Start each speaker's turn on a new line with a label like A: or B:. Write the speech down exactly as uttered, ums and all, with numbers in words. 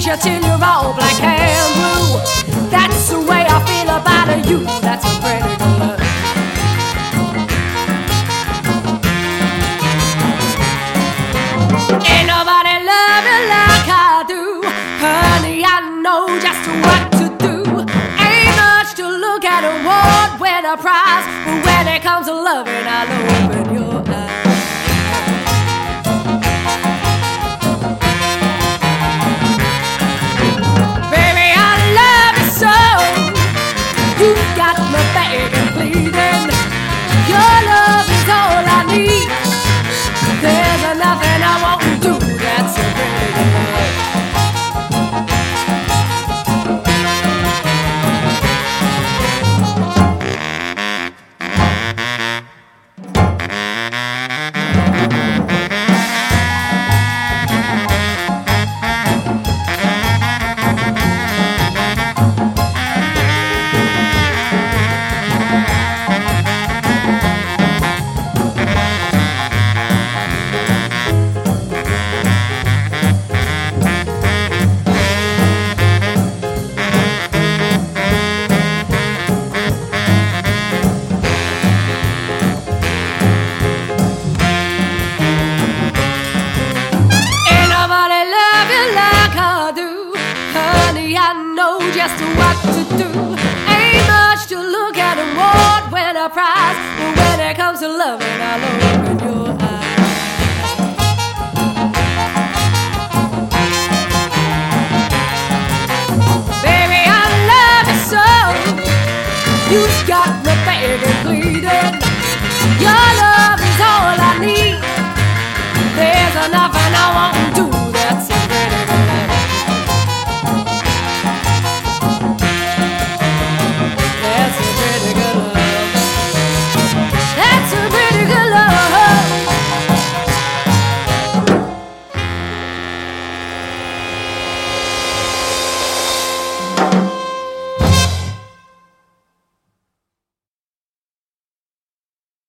A: you till you're all black and blue. That's the way I feel about you. That's a pretty girl. Ain't nobody love you like I do, honey. I know just what to do. Ain't much to look at or want, win a prize, but when it comes to loving, I'll open your eyes. Baby, I love you so. You got me begging, pleading. Your love is all I need. There's nothing I won't do that's so pretty. Just what to do. Ain't much to look at and want, win a prize, but when it comes to loving, I'll open your